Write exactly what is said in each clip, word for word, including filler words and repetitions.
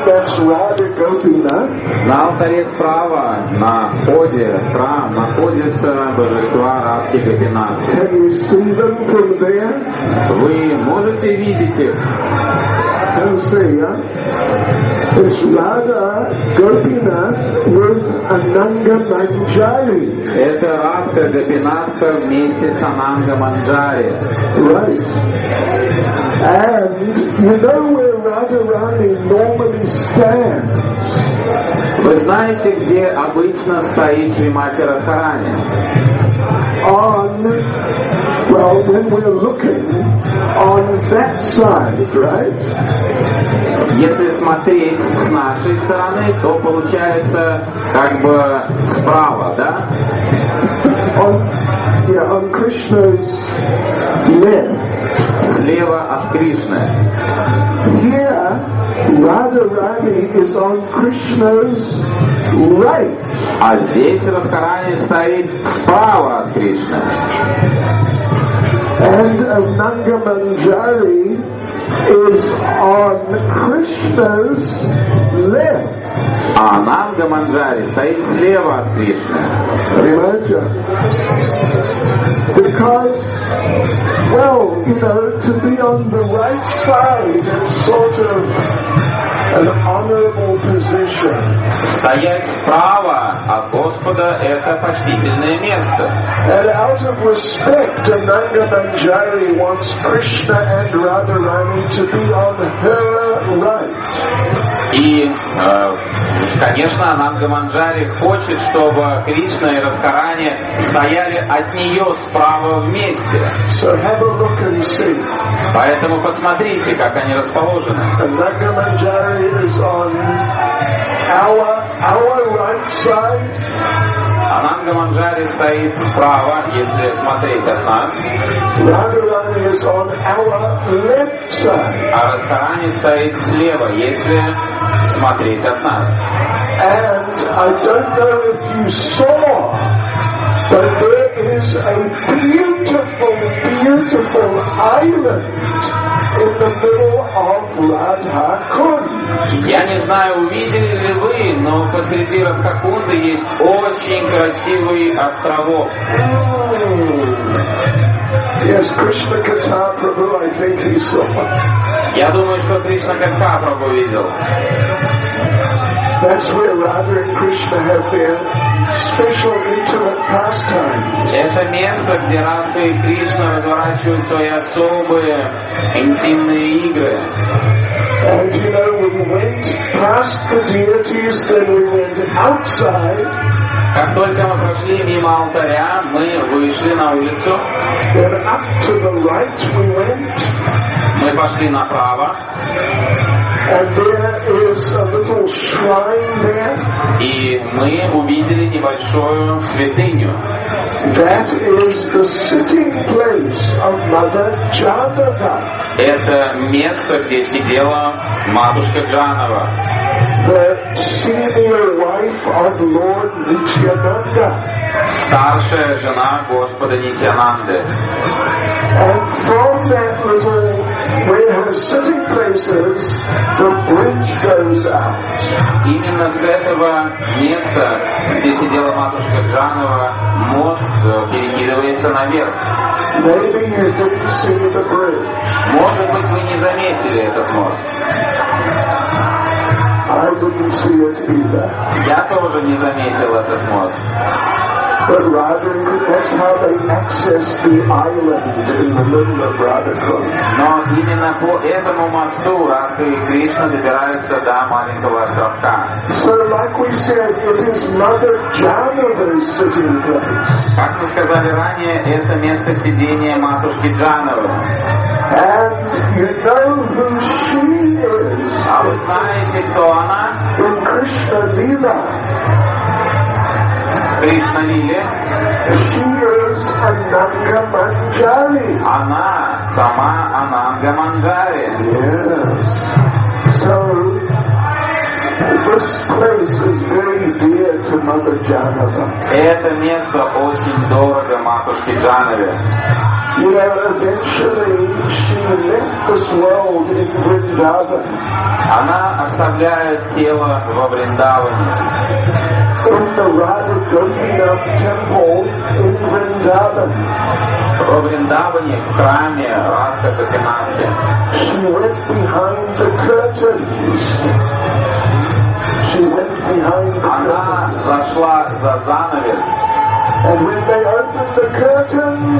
that's Radha Gopinath. На алтаре справа, на входе в храм, находятся божества Радхи Гопинатхи. Can you see them from there? Вы можете видеть их? Don't see, huh? It's Radha Gopinath with Ananga Manjari. Это Радха Гопинатха вместе с Ананга Манджари. Right. And you know where Radharani normally stands? Вы знаете, где обычно стоит Шримати Радхарани? On, well, when we're looking on that side, right? Если смотреть с нашей стороны, то получается как бы справа, да? On, yeah, on Krishna's left. Слева от Кришны. Here, Radharani is on Krishna's right. А здесь Радхарани стоит справа от Кришны. And Ananga Manjari is on Krishna's left. А Ананга Манджари стоит слева от Кришны. Imagine. Because, well, you know, to be on the right side is sort of an honorable position. Стоять справа от Господа — это почтительное место. And out of respect, Ananga Manjari wants Krishna and Radharani to be on her right. И, э, конечно, Ананга Манджари хочет, чтобы Кришна и Радхарани стояли от нее справа вместе. So have a look and see. Поэтому посмотрите, как они расположены. Ananga Manjari is on our, our right side. Ананга Манджари стоит справа, если смотреть от нас. Radharani is on our left side. А Радхарани стоит слева, если смотреть от нас. And I don't know if you saw, but there is a beautiful, beautiful island in the middle of Radha Kund. Я не знаю, увидели ли вы, но посреди Радхакунды есть очень красивый островок. Yes, Krishna Katha Prabhu, I think he saw. Я думаю, что Кришна Катха Прабху видел. That's where Radha and Krishna have their special intimate pastimes. Это место, где Радха и Кришна разворачивают свои особые интимные игры. And you know, we went past the deities, then we went outside. Как только мы прошли мимо алтаря, мы вышли на улицу. Then up to the right we went. Мы пошли направо. And there is a little shrine there. И мы увидели небольшую святыню. That is the sitting place of Mother Janava. Это место, где сидела матушка Джанова. The senior wife of Lord Nityananda. Старшая жена Господа Нитянанды. And from that little, where her sitting place is, the bridge goes out. Именно с этого места, где сидела матушка Джанова, мост перекидывается наверх. Maybe you didn't see the bridge. Может быть, вы не заметили этот мост. I didn't see it either. Я тоже не заметил этот мост. But rather, that's how they access the island in the middle of Radhakund. Но именно по этому мосту Радха и Кришна добираются до маленького островка. So, like we said, it is Mother Janava's sitting place. Как мы сказали ранее, это место сидения матушки Джановой. And you know who she is. А вы знаете, кто она? In Krishna Lila. Кришна Лиле. She is Ananga Manjari. Она сама Ананга Манджари. Yes. So, this place is very dear to Mother Janava. Это место очень дорого матушке Джанаве. You know, eventually she left this world in Vrindavan. Она оставляет тело во Вриндаване. In the Radha Gopinath temple in Vrindavan. Во Вриндаване, в храме Радха Гопинатхи. She went behind the curtains. She went behind the Она curtains. зашла за занавес. And when they opened the curtains,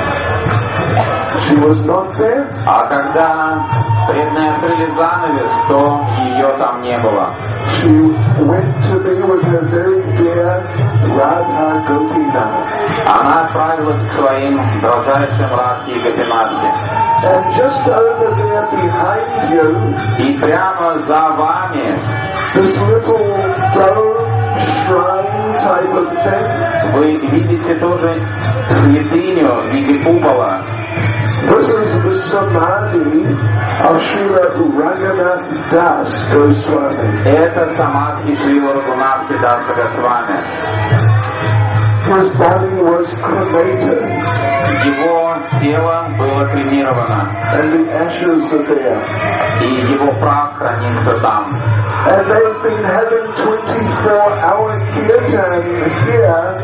she was not there. А когда преданные открыли занавес, то ее там не было. She went to be with her very dear Radha Gopinath. Она отправилась к своим дрожайшим Радхе и Гопинатхе. And just over there behind you, И прямо за вами this little dome shrine type of thing, вы видите тоже святыню в виде купола. this is the Samadhi of Srila Raghunath Das Goswami. Это самадхи Шрила Рагунатхи Даса Госвами. His body was cremated, Его тело было кремировано, and the ashes are there. и его прах хранится там. And they've been having twenty-four hour kirtan here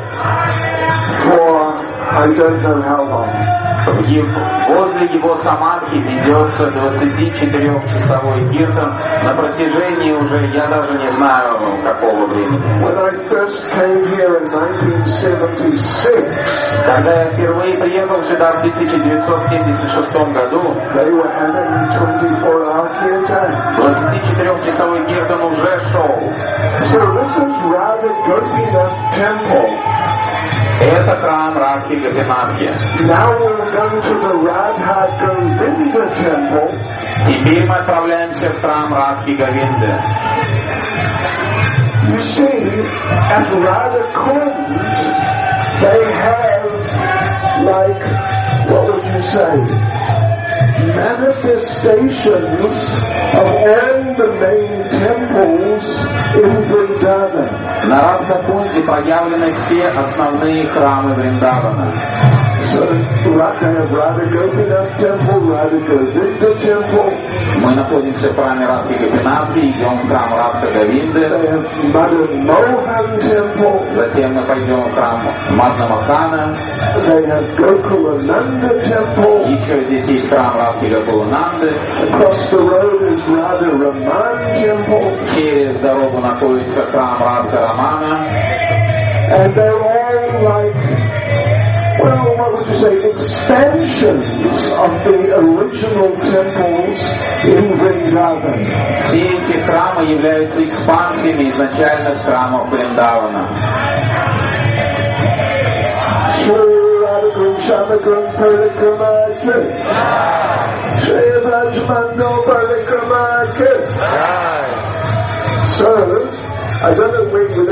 for I don't know how long. В его- Возле его самадхи ведется двадцатичетырёхчасовой киртан на протяжении уже, я даже не знаю, какого времени. When I first came here in nineteen seventy-six, Когда я впервые приехал сюда в тысяча девятьсот семьдесят шестом году, they were having twenty-four hour kirtan. двадцатичетырёхчасовой киртан уже шел. So this is Radha Gopinath temple. Это храм Радхи Гопинатхи. Now we're going to the Radha Govinda temple. Теперь мы отправляемся в храм Радхи Говинды. You see, at Radha Kund, they have, like, what would you say, manifestations of all the main temples in Vrindavan. На Радха-кунде проявлены все основные храмы Вриндавана. So, Radha, Radha Gopinath temple, Radha Govinda temple, Мы находимся в храме Радхи Гопинатхи, идем в храм Радха Говинды, they have Madan Mohan temple, затем мы пойдем в храм Мадна Мохана, they have Gokulananda temple, еще здесь есть храм Радхи Гокулананды, across the road is Radha Raman temple, через дорогу находится храм Радха Рамана, and they're all like, well, what would you say, expansions of the original temples in Vrindavan. Все эти храмы являются экспансиями изначальных храмов Вриндавана. Shri Radha Shamagam Parikrama Shri Rajmando Parikrama So, I don't know when